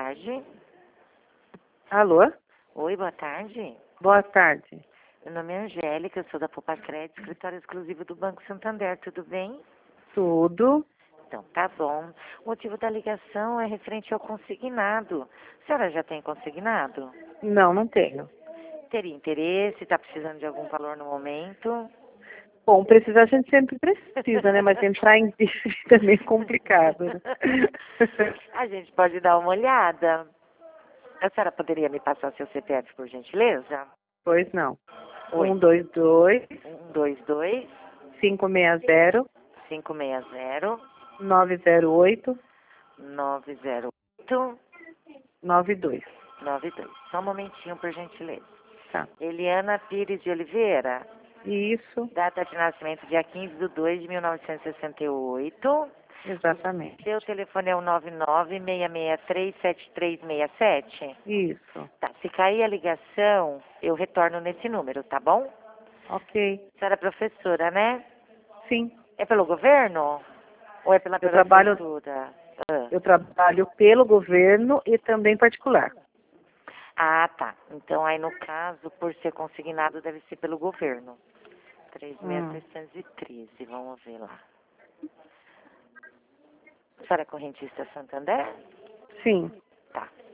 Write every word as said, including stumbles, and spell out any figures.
tarde. Alô? Oi, boa tarde. Boa tarde. Meu nome é Angélica, eu sou da Poupa Crédito, escritório exclusivo do Banco Santander, tudo bem? Tudo. Então, tá bom. O motivo da ligação é referente ao consignado. A senhora já tem consignado? Não, não tenho. Teria interesse? Está precisando de algum valor no momento? Bom, precisar a gente sempre precisa, né? Mas entrar em dívida é meio complicado. Né? A gente pode dar uma olhada. A senhora poderia me passar seu C P F, por gentileza? Pois não. Oi. Um, dois, dois, um, dois, dois, cinco, seis, zero, cinco seis zero, nove, zero, oito, nove zero oito, nove, dois. nove dois. Só um momentinho, por gentileza. Tá. Eliana Pires de Oliveira. Isso, Data de nascimento, dia quinze de dois de mil novecentos e sessenta e oito. exatamente. Seu telefone é o nove nove, seis seis três, sete três seis sete. Isso. Tá, se cair a ligação, eu retorno nesse número, tá bom? Ok. A senhora é professora, né? Sim. É pelo governo? Ou é pela Eu trabalho, prefeitura? Ah. eu trabalho pelo governo e também particular. Ah, tá. Então, aí no caso, por ser consignado, deve ser pelo governo. três mil Hum. trezentos e treze, vamos ver lá. A senhora é correntista Santander? Sim. Tá.